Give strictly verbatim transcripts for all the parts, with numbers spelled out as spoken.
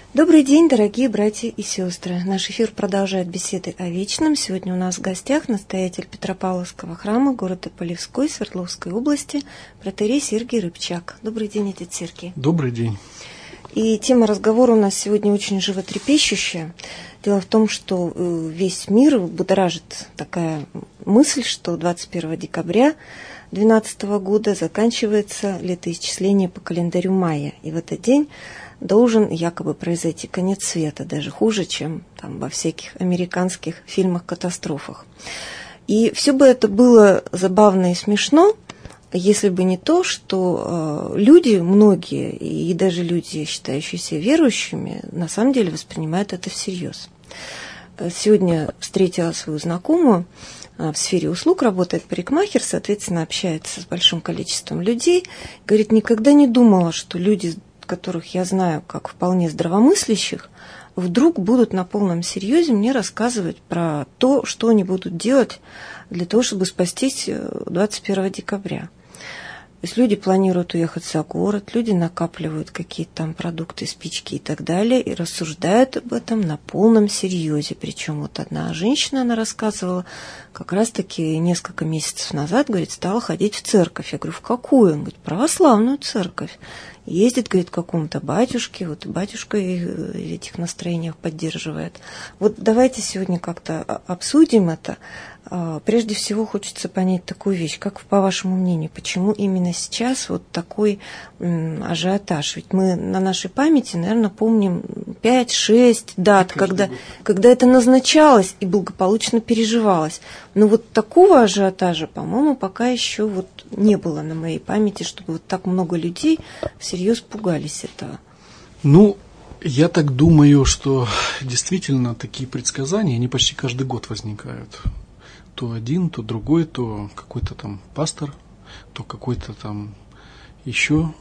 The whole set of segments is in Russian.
Добрый день, дорогие братья и сестры. Наш эфир продолжает беседы о вечном. Сегодня у нас в гостях настоятель Петропавловского храма города Полевской Свердловской области протоиерей Сергий Рыбчак. Добрый день, отец Сергий. Добрый день. И тема разговора у нас сегодня очень животрепещущая. Дело в том, что весь мир будоражит такая мысль, что двадцать первого декабря две тысячи двенадцатого года заканчивается летоисчисление по календарю майя. И в этот день должен якобы произойти конец света, даже хуже, чем там во всяких американских фильмах-катастрофах. И все бы это было забавно и смешно, если бы не то, что э, люди, многие, и даже люди, считающиеся верующими, на самом деле воспринимают это всерьез. Сегодня встретила свою знакомую, в сфере услуг работает парикмахер, соответственно, общается с большим количеством людей. Говорит, никогда не думала, что люди, которых я знаю как вполне здравомыслящих, вдруг будут на полном серьезе мне рассказывать про то, что они будут делать для того, чтобы спастись двадцать первого декабря. То есть люди планируют уехать за город, люди накапливают какие-то там продукты, спички и так далее, и рассуждают об этом на полном серьезе. Причем вот одна женщина, она рассказывала, как раз-таки несколько месяцев назад, говорит, стала ходить в церковь. Я говорю, в какую? Он говорит, православную церковь. Ездит, говорит, к какому-то батюшке, вот батюшка в этих настроениях поддерживает. Вот давайте сегодня как-то обсудим это. Прежде всего хочется понять такую вещь, как по вашему мнению, почему именно сейчас вот такой ажиотаж? Ведь мы на нашей памяти, наверное, помним пять-шесть дат, когда, когда это назначалось и благополучно переживалось. Но вот такого ажиотажа, по-моему, пока еще вот не было на моей памяти, чтобы вот так много людей всерьез пугались этого. Ну, я так думаю, что действительно такие предсказания, они почти каждый год возникают. То один, то другой, то какой-то там пастор, то какой-то там еще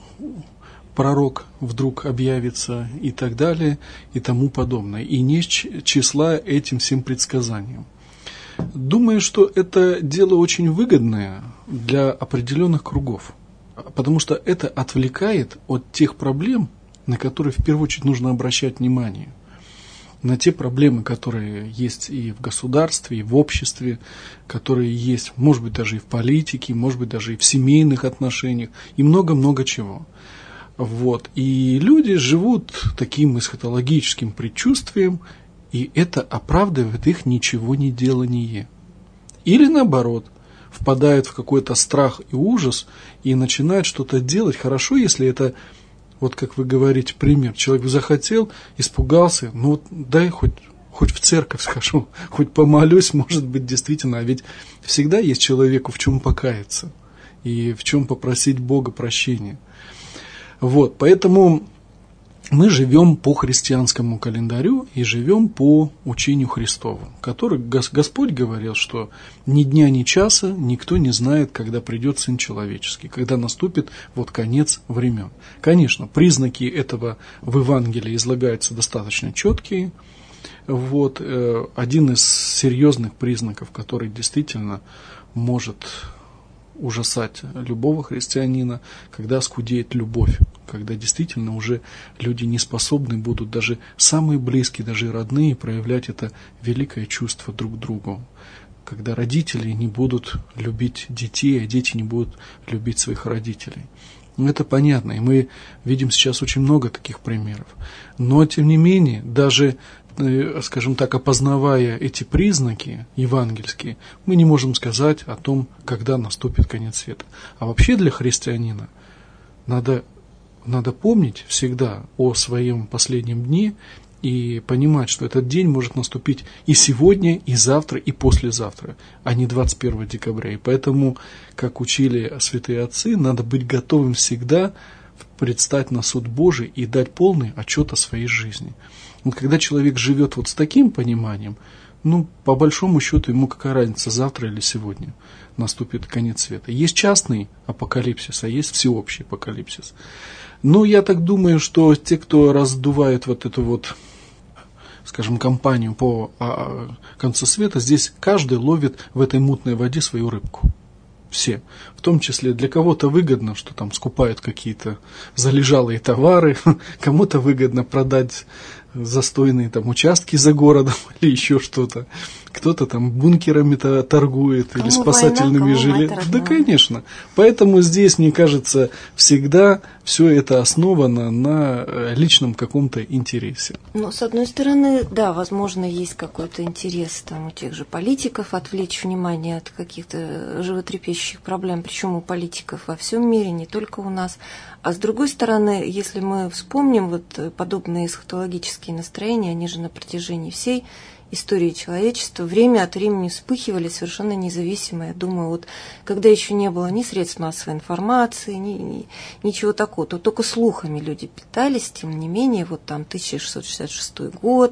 пророк вдруг объявится и так далее и тому подобное. И не числа этим всем предсказаниям. Думаю, что это дело очень выгодное для определенных кругов, потому что это отвлекает от тех проблем, на которые в первую очередь нужно обращать внимание. На те проблемы, которые есть и в государстве, и в обществе, которые есть, может быть, даже и в политике, может быть, даже и в семейных отношениях, и много-много чего. Вот. И люди живут таким эсхатологическим предчувствием, и это оправдывает их ничего не делание. Или наоборот, впадают в какой-то страх и ужас и начинают что-то делать. Хорошо, если это, вот как вы говорите, пример. Человек захотел, испугался, ну вот дай хоть, хоть в церковь схожу, хоть помолюсь, может быть, действительно. А ведь всегда есть человеку в чем покаяться и в чем попросить Бога прощения. Вот, поэтому мы живем по христианскому календарю и живем по учению Христову, который Господь говорил, что ни дня, ни часа никто не знает, когда придет Сын Человеческий, когда наступит вот конец времен. Конечно, признаки этого в Евангелии излагаются достаточно четкие. Вот, один из серьезных признаков, который действительно может ужасать любого христианина, когда скудеет любовь, когда действительно уже люди не способны будут, даже самые близкие, даже родные, проявлять это великое чувство друг к другу. Когда родители не будут любить детей, а дети не будут любить своих родителей. Ну, это понятно, и мы видим сейчас очень много таких примеров. Но, тем не менее, даже, скажем так, опознавая эти признаки евангельские, мы не можем сказать о том, когда наступит конец света. А вообще для христианина надо, надо помнить всегда о своем последнем дне и понимать, что этот день может наступить и сегодня, и завтра, и послезавтра, а не двадцать первого декабря. И поэтому, как учили святые отцы, надо быть готовым всегда предстать на суд Божий и дать полный отчет о своей жизни. Вот когда человек живет вот с таким пониманием, ну, по большому счету, ему какая разница, завтра или сегодня наступит конец света. Есть частный апокалипсис, а есть всеобщий апокалипсис. Но я так думаю, что те, кто раздувают вот эту вот, скажем, кампанию по концу света, здесь каждый ловит в этой мутной воде свою рыбку. Все. В том числе для кого-то выгодно, что там скупают какие-то залежалые товары, кому-то выгодно продать застойные там участки за городом или еще что-то. Кто-то там бункерами торгует кому или спасательными жилетами. Да, конечно. Поэтому здесь, мне кажется, всегда все это основано на личном каком-то интересе. Ну, с одной стороны, да, возможно, есть какой-то интерес там, у тех же политиков отвлечь внимание от каких-то животрепещущих проблем, причем у политиков во всем мире, не только у нас. А с другой стороны, если мы вспомним вот подобные эсхатологические настроения, они же на протяжении всей истории человечества время от времени вспыхивали совершенно независимо. Я думаю, вот когда еще не было ни средств массовой информации, ни, ни, ничего такого, то только слухами люди питались, тем не менее, вот там тысяча шестьсот шестьдесят шестой год,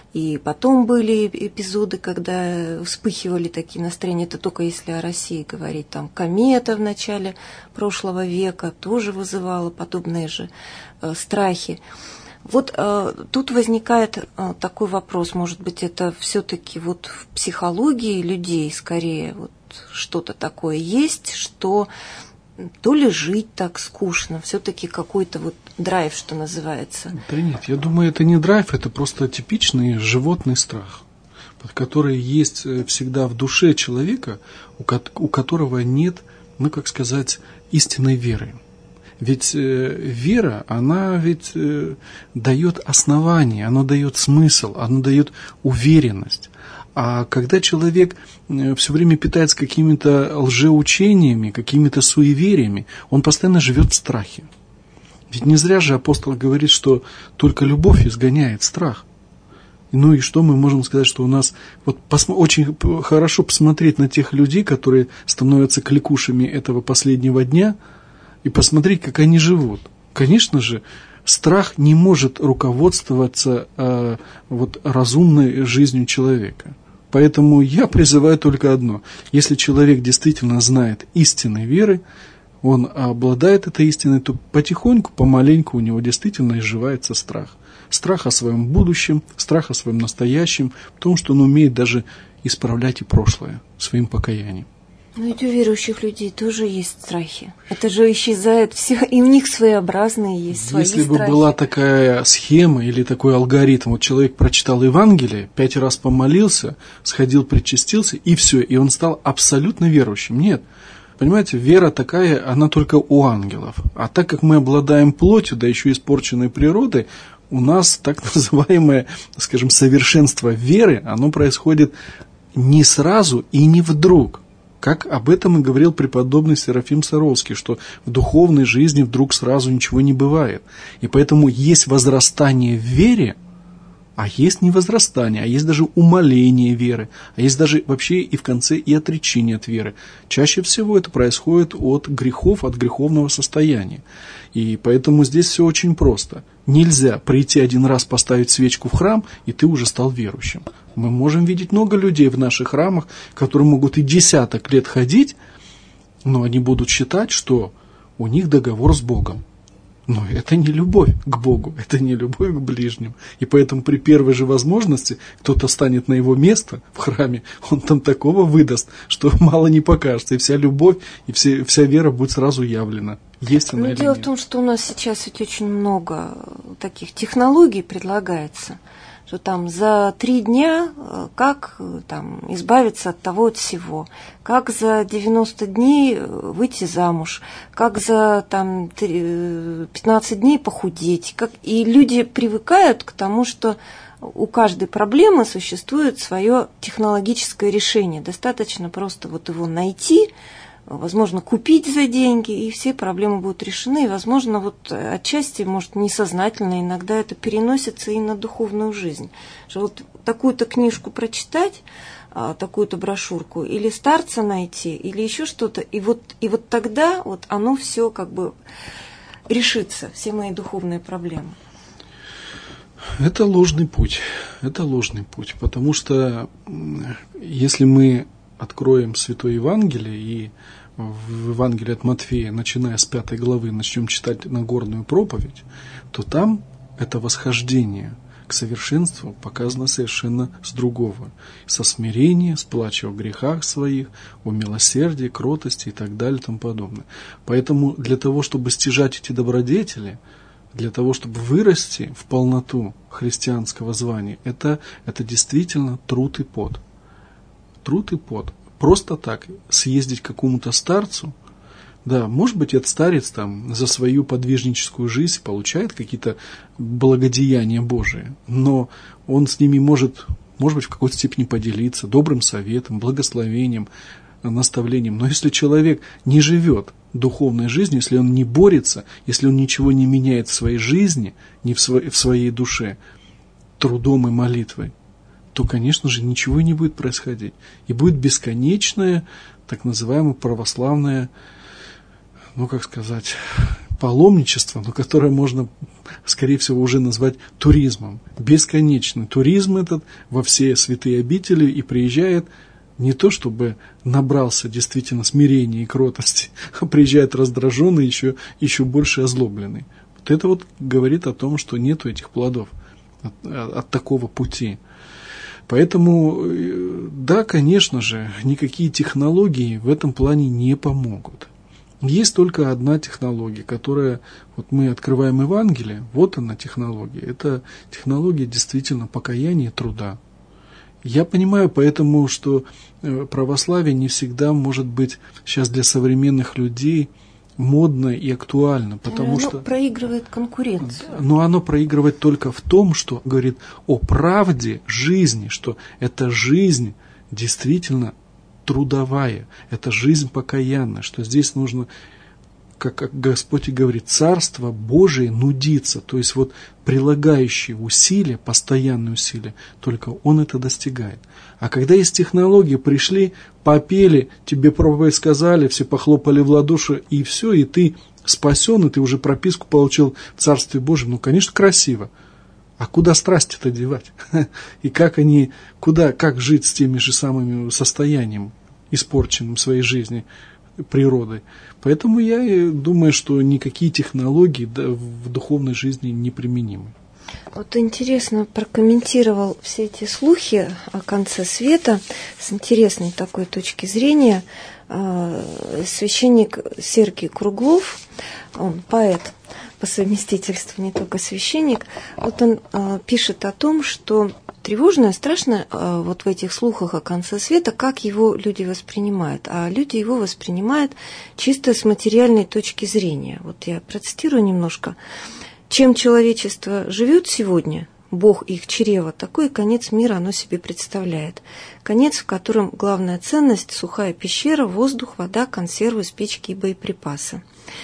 и потом были эпизоды, когда вспыхивали такие настроения, это только если о России говорить, там комета в начале прошлого века тоже вызывала подобные же э, страхи. Вот э, тут возникает э, такой вопрос, может быть, это все-таки вот в психологии людей скорее вот что-то такое есть, что то ли жить так скучно, все-таки какой-то вот драйв, что называется. Да нет, я думаю, это не драйв, это просто типичный животный страх, который есть всегда в душе человека, у, ко- у которого нет, ну, как сказать, истинной веры. Ведь э, вера, она ведь э, дает основание, она дает смысл, она дает уверенность. А когда человек э, все время питается какими-то лжеучениями, какими-то суевериями, он постоянно живет в страхе. Ведь не зря же апостол говорит, что только любовь изгоняет страх. Ну и что мы можем сказать, что у нас вот посмо- очень хорошо посмотреть на тех людей, которые становятся кликушами этого последнего дня, и посмотреть, как они живут. Конечно же, страх не может руководствоваться э, вот, разумной жизнью человека. Поэтому я призываю только одно. Если человек действительно знает истинной веры, он обладает этой истиной, то потихоньку, помаленьку у него действительно изживается страх. Страх о своем будущем, страх о своем настоящем, в том, что он умеет даже исправлять и прошлое своим покаянием. Но ведь у верующих людей тоже есть страхи. Это же исчезает все, и у них своеобразные есть свои страхи. Если страхи. бы была такая схема или такой алгоритм, вот человек прочитал Евангелие, пять раз помолился, сходил, причастился, и все, и он стал абсолютно верующим. Нет. Понимаете, вера такая, она только у ангелов. А так как мы обладаем плотью, да еще испорченной природой, у нас так называемое, скажем, совершенство веры, оно происходит не сразу и не вдруг. Как об этом и говорил преподобный Серафим Саровский, что в духовной жизни вдруг сразу ничего не бывает. И поэтому есть возрастание в вере, а есть не возрастание, а есть даже умаление веры, а есть даже вообще и в конце и отречение от веры. Чаще всего это происходит от грехов, от греховного состояния. И поэтому здесь все очень просто. Нельзя прийти один раз поставить свечку в храм, и ты уже стал верующим. Мы можем видеть много людей в наших храмах, которые могут и десяток лет ходить, но они будут считать, что у них договор с Богом. Но это не любовь к Богу, это не любовь к ближним. И поэтому при первой же возможности кто-то станет на его место в храме, он там такого выдаст, что мало не покажется. И вся любовь, и все, вся вера будет сразу явлена. Есть она Но или дело нет. в том, что у нас сейчас ведь очень много таких технологий предлагается, что там за три дня как там, избавиться от того, от всего, как за девяносто дней выйти замуж, как за там, пятнадцать дней похудеть. Как... И люди привыкают к тому, что у каждой проблемы существует свое технологическое решение. Достаточно просто вот его найти, возможно, купить за деньги, и все проблемы будут решены. И, возможно, вот отчасти, может, несознательно иногда это переносится и на духовную жизнь. Что вот такую-то книжку прочитать, такую-то брошюрку, или старца найти, или еще что-то, и вот, и вот тогда вот оно все как бы решится, все мои духовные проблемы. Это ложный путь. Это ложный путь, потому что если мы откроем Святое Евангелие и в Евангелии от Матфея, начиная с пятой главы, начнем читать Нагорную проповедь, то там это восхождение к совершенству показано совершенно с другого. Со смирения, с плача о грехах своих, о милосердии, кротости и так далее и тому подобное. Поэтому для того, чтобы стяжать эти добродетели, для того, чтобы вырасти в полноту христианского звания, это, это действительно труд и пот. Труд и пот. Просто так съездить к какому-то старцу, да, может быть, этот старец там за свою подвижническую жизнь получает какие-то благодеяния Божии, но он с ними может, может быть, в какой-то степени поделиться добрым советом, благословением, наставлением. Но если человек не живет духовной жизнью, если он не борется, если он ничего не меняет в своей жизни, не в своей, в своей душе, трудом и молитвой, то, конечно же, ничего и не будет происходить. И будет бесконечное, так называемое православное, ну, как сказать, паломничество, но которое можно, скорее всего, уже назвать туризмом. Бесконечный туризм этот во все святые обители и приезжает не то, чтобы набрался действительно смирения и кротости, а приезжает раздраженный, еще, еще больше озлобленный. Вот это вот говорит о том, что нету этих плодов от, от такого пути. Поэтому, да, конечно же, никакие технологии в этом плане не помогут. Есть только одна технология, которая, вот мы открываем Евангелие, вот она технология. Это технология действительно покаяния и труда. Я понимаю поэтому, что православие не всегда может быть сейчас для современных людей модно и актуально, потому оно что проигрывает конкуренцию. Но оно проигрывает только в том, что говорит о правде жизни, что эта жизнь действительно трудовая, это жизнь покаянная, что здесь нужно, как, как Господь и говорит, Царство Божие нудится, то есть вот прилагающие усилия, постоянные усилия, только Он это достигает. А когда есть технологии, пришли, попели, тебе проповедь сказали, все похлопали в ладоши, и все, и ты спасен, и ты уже прописку получил в Царстве Божьем, ну, конечно, красиво. А куда страсти-то девать? И как они, куда, как жить с теми же самыми состоянием, испорченным в своей жизни природой? Поэтому я думаю, что никакие технологии в духовной жизни не применимы. Вот интересно прокомментировал все эти слухи о конце света с интересной такой точки зрения священник Сергий Круглов, он поэт по совместительству, не только священник. Вот он э, пишет о том, что тревожно, страшно э, вот в этих слухах о конце света, как его люди воспринимают. А люди его воспринимают чисто с материальной точки зрения. Вот я процитирую немножко. Чем человечество живет сегодня, Бог их чрево, такой конец мира оно себе представляет. Конец, в котором главная ценность – сухая пещера, воздух, вода, консервы, спички и боеприпасы.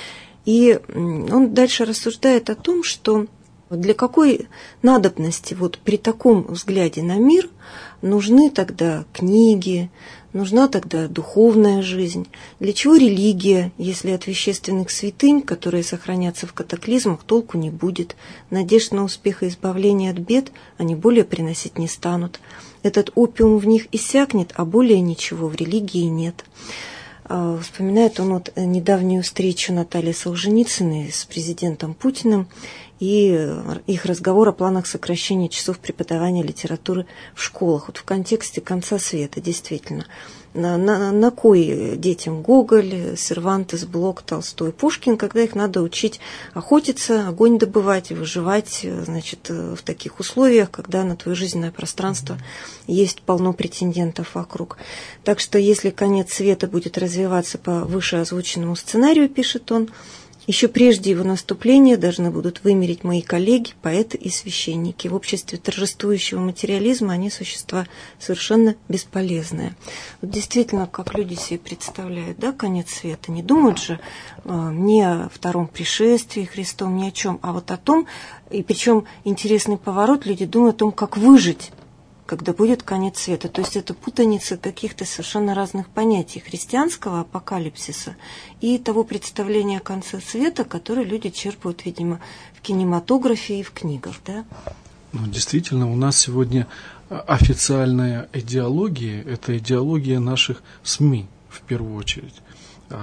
И он дальше рассуждает о том, что для какой надобности вот при таком взгляде на мир нужны тогда книги, нужна тогда духовная жизнь. Для чего религия, если от вещественных святынь, которые сохранятся в катаклизмах, толку не будет? Надежд на успех и избавление от бед они более приносить не станут. Этот опиум в них иссякнет, а более ничего в религии нет. Вспоминает он вот недавнюю встречу Натальи Солженицыной с президентом Путиным и их разговор о планах сокращения часов преподавания литературы в школах. Вот в контексте конца света, действительно. На, на, на кой детям Гоголь, Сервантес, Блок, Толстой, Пушкин, когда их надо учить охотиться, огонь добывать и выживать, значит, в таких условиях, когда на твое жизненное пространство есть полно претендентов вокруг. Так что если конец света будет развиваться по вышеозвученному сценарию, пишет он, еще прежде его наступления должны будут вымерить мои коллеги, поэты и священники. В обществе торжествующего материализма они существа совершенно бесполезные. Вот действительно, как люди себе представляют, да, конец света, не думают же э, не о втором пришествии Христом, ни о чем, а вот о том, и причем интересный поворот, люди думают о том, как выжить, когда будет конец света. То есть это путаница каких-то совершенно разных понятий христианского апокалипсиса и того представления о конце света, которое люди черпают, видимо, в кинематографе и в книгах. Да? Ну, действительно, у нас сегодня официальная идеология – это идеология наших СМИ, в первую очередь.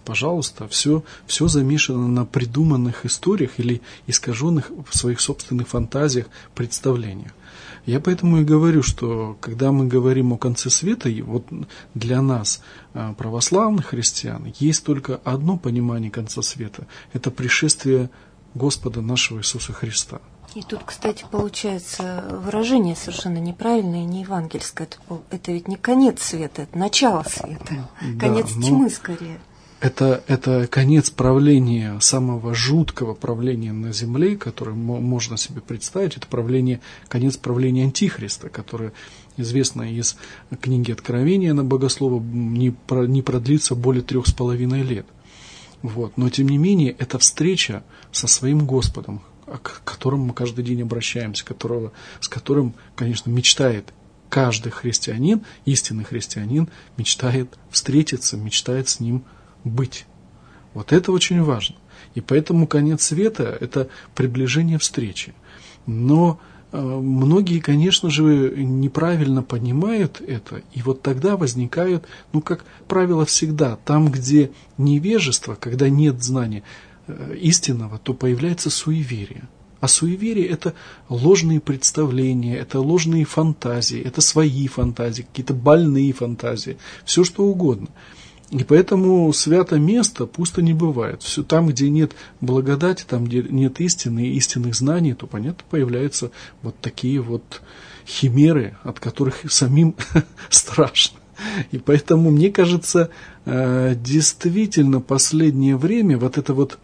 пожалуйста, все, все замешано на придуманных историях или искаженных в своих собственных фантазиях, представлениях. Я поэтому и говорю, что когда мы говорим о конце света, вот для нас, православных христиан, есть только одно понимание конца света – это пришествие Господа нашего Иисуса Христа. И тут, кстати, получается выражение совершенно неправильное, не евангельское. Это, это ведь не конец света, это начало света, да, конец тьмы скорее. Это, это конец правления, самого жуткого правления на земле, которое можно себе представить. Это правление, конец правления Антихриста, которое известно из книги Откровения на богослова, не, не продлится более трех с половиной лет. Вот. Но, тем не менее, это встреча со своим Господом, к которому мы каждый день обращаемся, которого, с которым, конечно, мечтает каждый христианин, истинный христианин, мечтает встретиться, мечтает с ним быть. Вот это очень важно. И поэтому конец света – это приближение встречи. Но э, многие, конечно же, неправильно понимают это, и вот тогда возникают, ну, как правило, всегда, там, где невежество, когда нет знания э, истинного, то появляется суеверие. А суеверие – это ложные представления, это ложные фантазии, это свои фантазии, какие-то больные фантазии, все что угодно. И поэтому свято место пусто не бывает. Все там, где нет благодати, там, где нет истины и истинных знаний, то, понятно, появляются вот такие вот химеры, от которых самим страшно. И поэтому, мне кажется, действительно последнее время вот это вот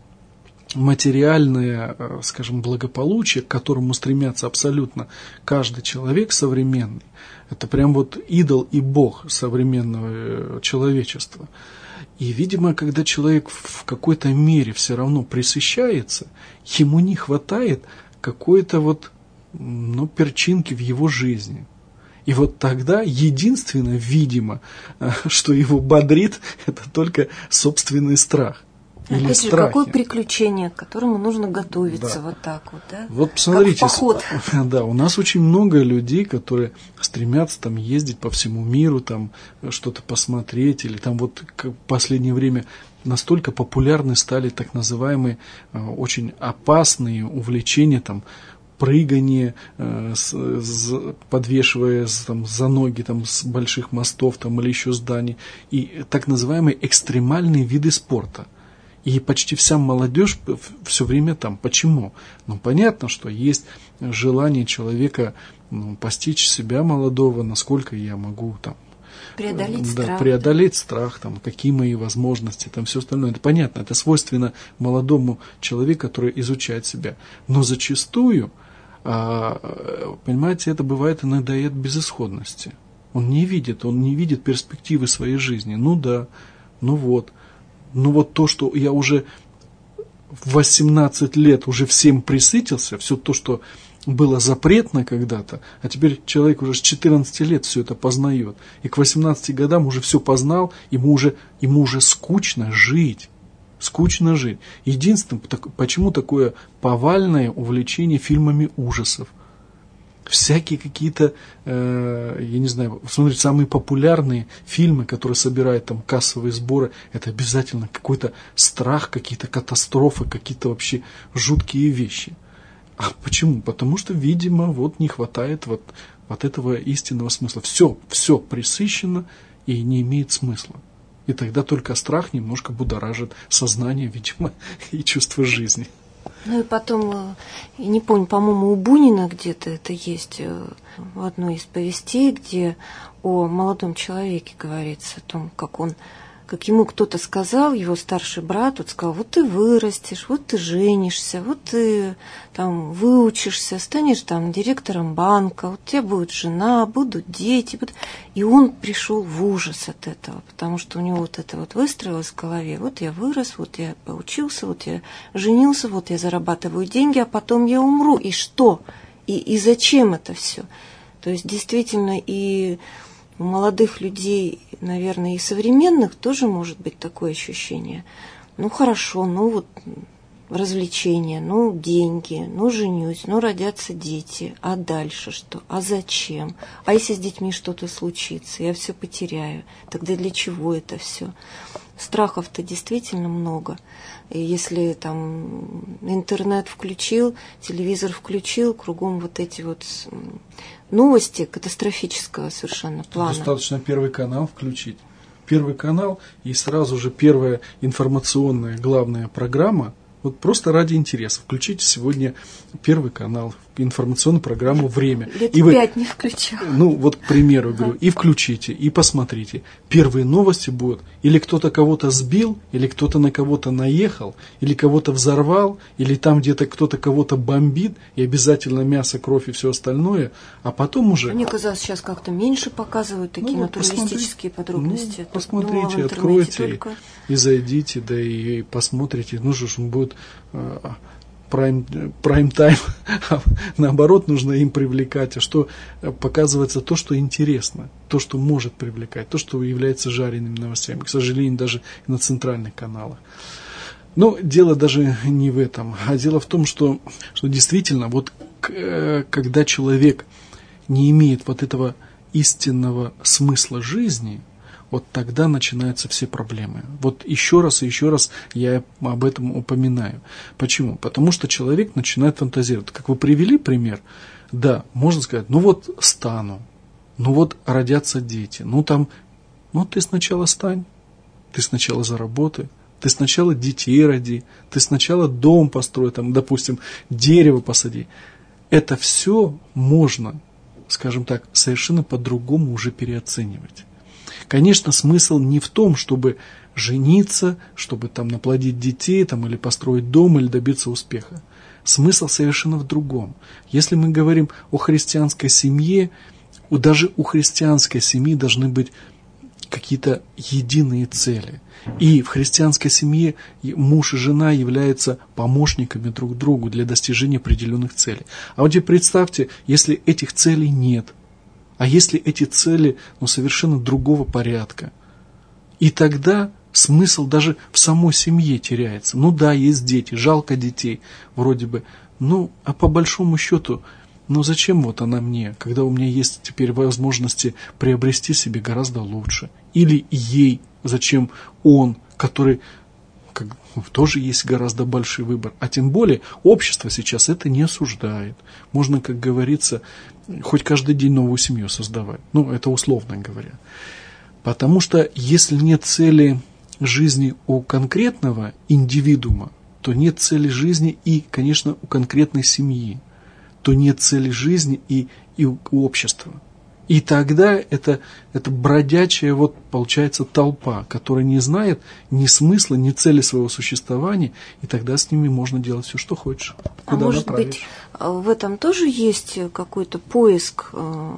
материальное, скажем, благополучие, к которому стремятся абсолютно каждый человек современный, это прям вот идол и бог современного человечества. И, видимо, когда человек в какой-то мере все равно пресыщается, ему не хватает какой-то вот, ну, перчинки в его жизни. И вот тогда единственно, видимо, что его бодрит, это только собственный страх. Или опять же, страхи. Какое приключение, к которому нужно готовиться, да. Вот так вот, да? Вот посмотрите, как в поход. Да, у нас очень много людей, которые стремятся там ездить по всему миру, там что-то посмотреть, или там вот в последнее время настолько популярны стали так называемые очень опасные увлечения, там прыгание, э, с, с, подвешивая там, за ноги там, с больших мостов там, или еще зданий, и так называемые экстремальные виды спорта. И почти вся молодежь все время там. Почему? Ну, понятно, что есть желание человека, ну, постичь себя молодого, насколько я могу там, преодолеть да, страх. Преодолеть страх, там, какие мои возможности, там все остальное. Это понятно, это свойственно молодому человеку, который изучает себя. Но зачастую, понимаете, это бывает иногда и от безысходности. Он не видит, он не видит перспективы своей жизни. Ну да, ну вот. Ну вот то, что я уже в восемнадцать лет уже всем присытился, все то, что было запретно когда-то, а теперь человек уже с четырнадцати лет все это познает. И к восемнадцати годам уже все познал, ему уже, ему уже скучно жить. Скучно жить. Единственное, почему такое повальное увлечение фильмами ужасов? Всякие какие-то, э, я не знаю, смотрите, самые популярные фильмы, которые собирают там кассовые сборы, это обязательно какой-то страх, какие-то катастрофы, какие-то вообще жуткие вещи. А почему? Потому что, видимо, вот не хватает вот, вот этого истинного смысла. Все, все пресыщено и не имеет смысла. И тогда только страх немножко будоражит сознание, видимо, и чувство жизни. Ну и потом, я не помню, по-моему, у Бунина где-то это есть в одной из повестей, где о молодом человеке говорится, о том, как он, как ему кто-то сказал, его старший брат, вот сказал, вот ты вырастешь, вот ты женишься, вот ты там выучишься, станешь там директором банка, вот у тебя будет жена, будут дети. И он пришел в ужас от этого, потому что у него вот это вот выстроилось в голове. Вот я вырос, вот я поучился, вот я женился, вот я зарабатываю деньги, а потом я умру. И что? И, и зачем это все? То есть действительно и у молодых людей, наверное, и современных тоже может быть такое ощущение. Ну хорошо, ну вот развлечения, ну, деньги, ну, женюсь, ну, родятся дети, а дальше что? А зачем? А если с детьми что-то случится, я все потеряю, тогда для чего это все? Страхов-то действительно много. И если там интернет включил, телевизор включил, кругом вот эти вот новости катастрофического совершенно плана. Достаточно Первый канал включить. Первый канал и сразу же первая информационная главная программа. Вот просто ради интереса. Включите сегодня Первый канал, информационную программу «Время». Лет и вы, пять не включала. Ну, вот, к примеру, ага. говорю, и включите, и посмотрите. Первые новости будут, или кто-то кого-то сбил, или кто-то на кого-то наехал, или кого-то взорвал, или там где-то кто-то кого-то бомбит, и обязательно мясо, кровь и все остальное, а потом уже... Мне казалось, сейчас как-то меньше показывают такие ну, натуралистические посмотри, подробности. Ну, посмотрите, думала, откройте только... и, и зайдите, да и посмотрите. Ну, что ж, он будет... Прайм, прайм-тайм, а наоборот, нужно им привлекать, а что показывается то, что интересно, то, что может привлекать, то, что является жареными новостями, к сожалению, даже на центральных каналах. Но дело даже не в этом, а дело в том, что, что действительно, вот когда человек не имеет вот этого истинного смысла жизни, вот тогда начинаются все проблемы. Вот еще раз и еще раз я об этом упоминаю. Почему? Потому что человек начинает фантазировать. Как вы привели пример, да, можно сказать, ну вот стану, ну вот родятся дети, ну там, ну ты сначала стань, ты сначала заработай, ты сначала детей роди, ты сначала дом построй, там, допустим, дерево посади. Это все можно, скажем так, совершенно по-другому уже переоценивать. Конечно, смысл не в том, чтобы жениться, чтобы там наплодить детей, там, или построить дом, или добиться успеха. Смысл совершенно в другом. Если мы говорим о христианской семье, даже у христианской семьи должны быть какие-то единые цели. И в христианской семье муж и жена являются помощниками друг другу для достижения определенных целей. А вот теперь представьте, если этих целей нет, а если эти цели ну, совершенно другого порядка, и тогда смысл даже в самой семье теряется. Ну да, есть дети, жалко детей, вроде бы. Ну, а по большому счету, ну зачем вот она мне, когда у меня есть теперь возможности приобрести себе гораздо лучше? Или ей, зачем он, который... Как, тоже есть гораздо больший выбор. А тем более общество сейчас это не осуждает. Можно, как говорится, хоть каждый день новую семью создавать. Ну, это условно говоря. Потому что если нет цели жизни у конкретного индивидуума, то нет цели жизни и, конечно, у конкретной семьи. То нет цели жизни и, и у общества. И тогда это, это бродячая, вот, получается, толпа, которая не знает ни смысла, ни цели своего существования, и тогда с ними можно делать все, что хочешь. Куда а может направишь. Быть, в этом тоже есть какой-то поиск э,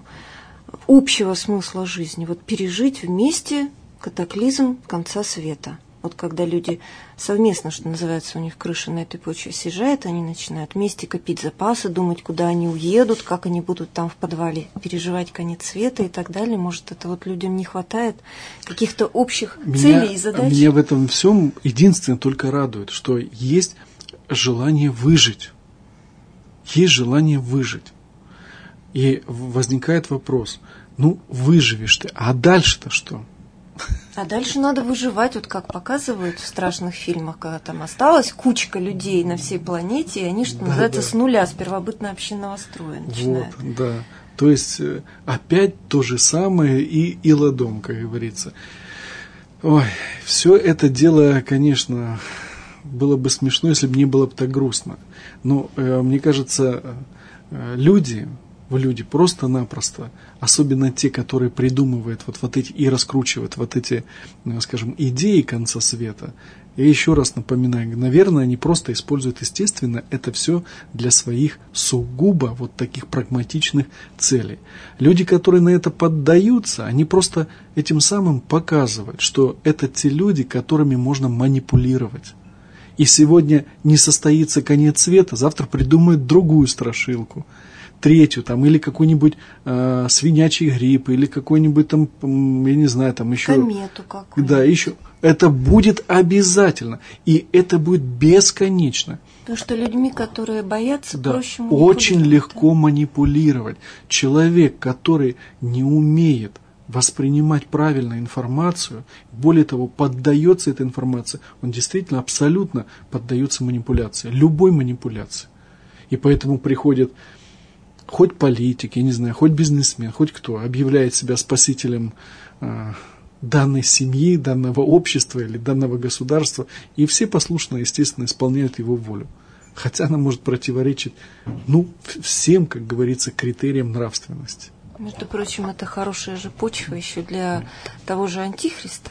общего смысла жизни? Вот пережить вместе катаклизм конца света. Вот когда люди совместно, что называется, у них крыша на этой почве съезжает, они начинают вместе копить запасы, думать, куда они уедут, как они будут там в подвале переживать конец света и так далее. Может, это вот людям не хватает каких-то общих меня, целей и задач? Меня в этом всем единственное только радует, что есть желание выжить. Есть желание выжить. И возникает вопрос, ну, выживешь ты, а дальше-то что? А дальше надо выживать, вот как показывают в страшных фильмах, когда там осталась кучка людей на всей планете, и они, что да, называется, да. с нуля, с первобытно-общинного строя начинают. Вот, да. То есть опять то же самое и, и ладом, как говорится. Ой, все это дело, конечно, было бы смешно, если бы не было бы так грустно. Но э, мне кажется, э, люди... Люди просто-напросто, особенно те, которые придумывают вот, вот эти и раскручивают вот эти, скажем, идеи конца света. Я еще раз напоминаю, наверное, они просто используют, естественно, это все для своих сугубо вот таких прагматичных целей. Люди, которые на это поддаются, они просто этим самым показывают, что это те люди, которыми можно манипулировать. И сегодня не состоится конец света, завтра придумают другую страшилку. третью, там, или какой-нибудь э, свинячий грипп, или какой-нибудь там, я не знаю, там еще... Комету какую-нибудь. Да, еще. Это будет обязательно. И это будет бесконечно. Потому что людьми, которые боятся, да, проще манипулировать. Очень легко манипулировать. Человек, который не умеет воспринимать правильно информацию, более того, поддается этой информации, он действительно абсолютно поддается манипуляции, любой манипуляции. И поэтому приходит хоть политик, я не знаю, хоть бизнесмен, хоть кто, объявляет себя спасителем э, данной семьи, данного общества или данного государства, и все послушно, естественно, исполняют его волю. Хотя она может противоречить, ну, всем, как говорится, критериям нравственности. Между прочим, это хорошая же почва еще для того же Антихриста.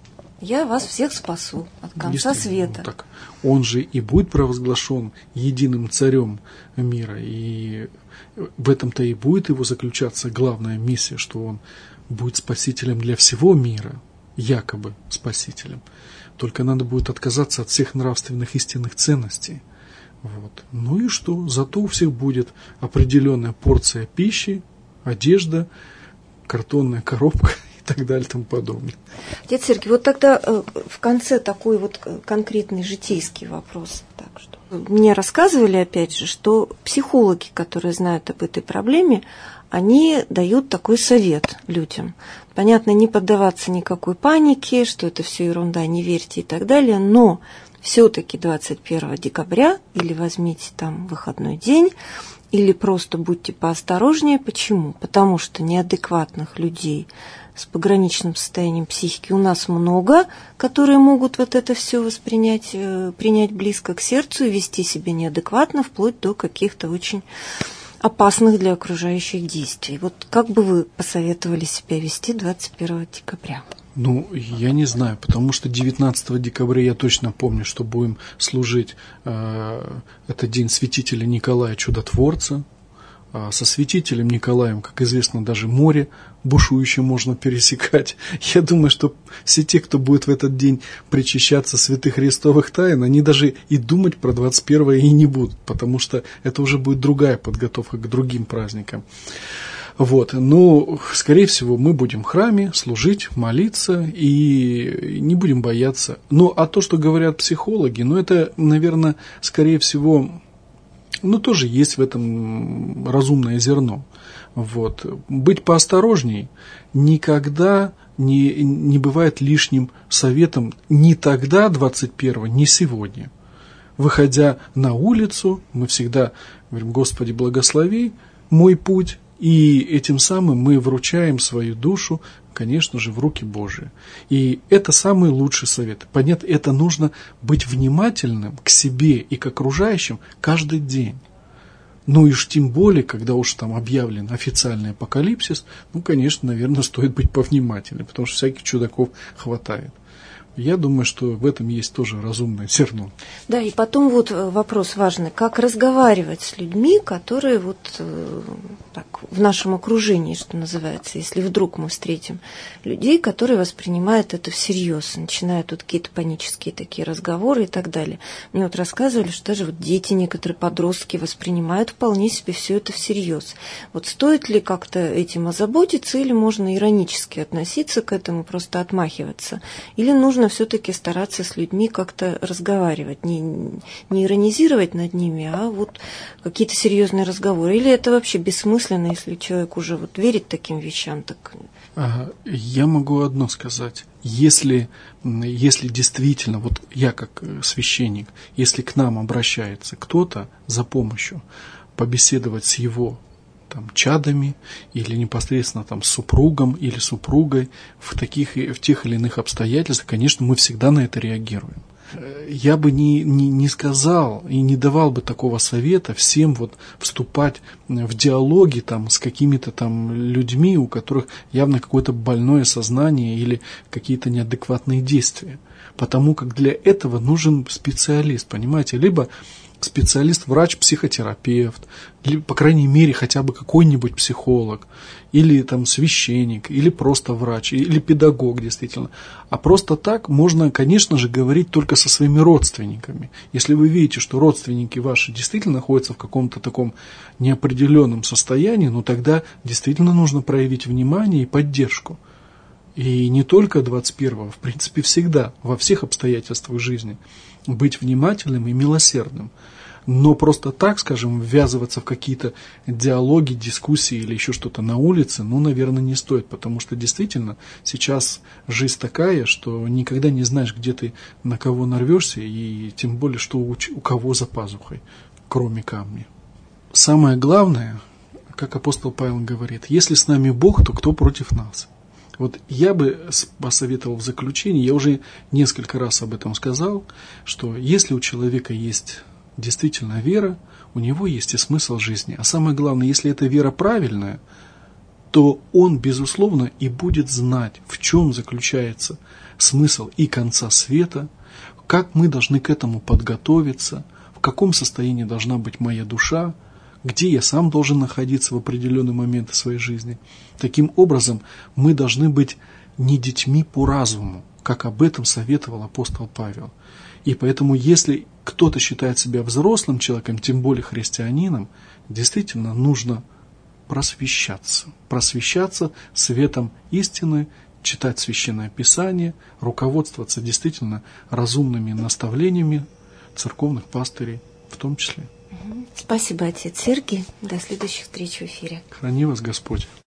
Я вас всех спасу от конца света. Ну, так, он же и будет провозглашен единым царем мира. И в этом-то и будет его заключаться главная миссия, что он будет спасителем для всего мира, якобы спасителем. Только надо будет отказаться от всех нравственных истинных ценностей. Вот. Ну и что? Зато у всех будет определенная порция пищи, одежда, картонная коробка и так далее и тому подобное. Отец Сергий, вот тогда э, в конце такой вот конкретный житейский вопрос. Так что мне рассказывали, опять же, что психологи, которые знают об этой проблеме, они дают такой совет людям. Понятно, не поддаваться никакой панике, что это все ерунда, не верьте и так далее, но все-таки двадцать первого декабря или возьмите там выходной день, или просто будьте поосторожнее. Почему? Потому что неадекватных людей с пограничным состоянием психики у нас много, которые могут вот это все воспринять, принять близко к сердцу и вести себя неадекватно, вплоть до каких-то очень опасных для окружающих действий. Вот как бы вы посоветовали себя вести двадцать первого декабря? Ну, я не знаю, потому что девятнадцатого декабря я точно помню, что будем служить, э, это день святителя Николая Чудотворца. А со святителем Николаем, как известно, даже море бушующее можно пересекать. Я думаю, что все те, кто будет в этот день причащаться святых христовых тайн, они даже и думать про двадцать первое и не будут, потому что это уже будет другая подготовка к другим праздникам. Вот, но, скорее всего, мы будем в храме служить, молиться и не будем бояться. Ну, а то, что говорят психологи, ну, это, наверное, скорее всего, ну, тоже есть в этом разумное зерно. Вот. Быть поосторожней никогда не, не бывает лишним советом ни тогда, двадцать первого, ни сегодня. Выходя на улицу, мы всегда говорим: Господи, благослови мой путь. И этим самым мы вручаем свою душу, конечно же, в руки Божии. И это самый лучший совет. Понятно, это нужно быть внимательным к себе и к окружающим каждый день. Ну и уж тем более, когда уж там объявлен официальный апокалипсис, ну, конечно, наверное, стоит быть повнимательнее, потому что всяких чудаков хватает. Я думаю, что в этом есть тоже разумное зерно. Да, и потом вот вопрос важный, как разговаривать с людьми, которые вот так, в нашем окружении, что называется, если вдруг мы встретим людей, которые воспринимают это всерьез, начинают тут какие-то панические такие разговоры и так далее. Мне вот рассказывали, что даже вот дети, некоторые подростки воспринимают вполне себе все это всерьез. Вот стоит ли как-то этим озаботиться, или можно иронически относиться к этому, просто отмахиваться? Или нужно все-таки стараться с людьми как-то разговаривать, не, не иронизировать над ними, а вот какие-то серьезные разговоры? Или это вообще бессмысленно, если человек уже вот верит таким вещам? Так... Ага, я могу одно сказать. Если, если действительно, вот я как священник, если к нам обращается кто-то за помощью, побеседовать с его там, чадами или непосредственно там, с супругом или супругой в, таких, в тех или иных обстоятельствах, конечно, мы всегда на это реагируем. Я бы не, не, не сказал и не давал бы такого совета всем вот вступать в диалоги там, с какими-то там людьми, у которых явно какое-то больное сознание или какие-то неадекватные действия. Потому как для этого нужен специалист, понимаете, либо специалист, врач, психотерапевт, или, по крайней мере, хотя бы какой-нибудь психолог, или там священник, или просто врач, или педагог, действительно. А просто так можно, конечно же, говорить только со своими родственниками. Если вы видите, что родственники ваши действительно находятся в каком-то таком неопределенном состоянии, ну тогда действительно нужно проявить внимание и поддержку. И не только двадцать первого, в принципе, всегда, во всех обстоятельствах жизни, быть внимательным и милосердным. Но просто так, скажем, ввязываться в какие-то диалоги, дискуссии или еще что-то на улице, ну, наверное, не стоит, потому что действительно сейчас жизнь такая, что никогда не знаешь, где ты на кого нарвешься, и тем более, что у, у кого за пазухой, кроме камня. Самое главное, как апостол Павел говорит, если с нами Бог, то кто против нас? Вот я бы посоветовал в заключении, я уже несколько раз об этом сказал, что если у человека есть действительно вера, у него есть и смысл жизни. А самое главное, если эта вера правильная, то он, безусловно, и будет знать, в чем заключается смысл и конца света, как мы должны к этому подготовиться, в каком состоянии должна быть моя душа, где я сам должен находиться в определенный момент своей жизни. Таким образом, мы должны быть не детьми по разуму, как об этом советовал апостол Павел. И поэтому, если кто-то считает себя взрослым человеком, тем более христианином, действительно нужно просвещаться. Просвещаться светом истины, читать Священное Писание, руководствоваться действительно разумными наставлениями церковных пастырей в том числе. Спасибо, отец Сергий. До следующих встреч в эфире. Храни вас Господь.